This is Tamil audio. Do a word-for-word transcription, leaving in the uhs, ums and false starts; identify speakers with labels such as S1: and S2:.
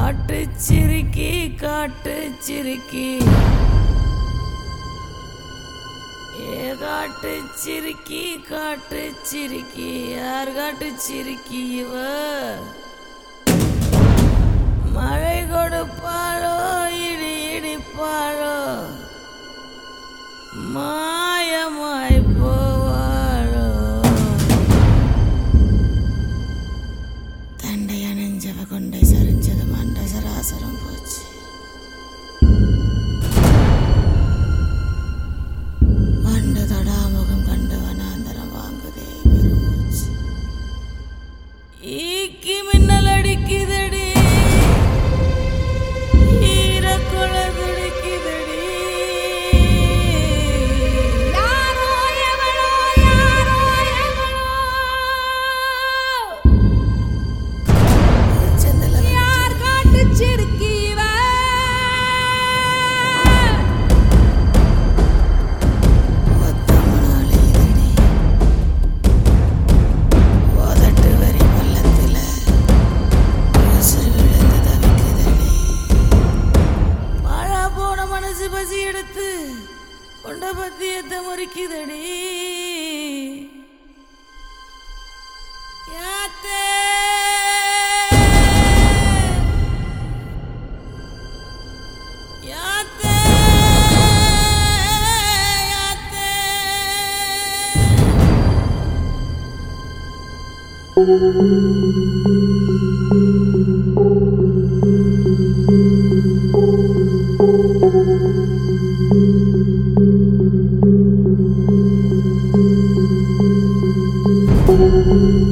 S1: காட்டு சிரிக்கி காட்டு சிரிக்கி ஏ காட்டு சிரிக்கி காட்டு சிரிக்கி யார் காட்டு சிரிக்கி இவ மழை கொடுப்பாளோ இடி இடிப்பாளோ மாயமாய் போவாளோ தண்டை அணிஞ்சவ கொண்டை சரிஞ்சது மண்ட சராசரம் போச்சு வண்டு தொடாமுகம் கண்டு வனாந்தரம் வாங்குதே பெருமூச்சு ஈக்கி மின்னல் அடிக்குதடி ஈரக்குள துடிக்குதடி யாரோ எவனோ யாரோ எவனோ யார் காட்டு சிறுக்கி இவ பசி எடுத்து கொண்ட பத்தியத்தை முறிக்குதடி யாத்தே யாத்தே யாத்தே
S2: Thank you.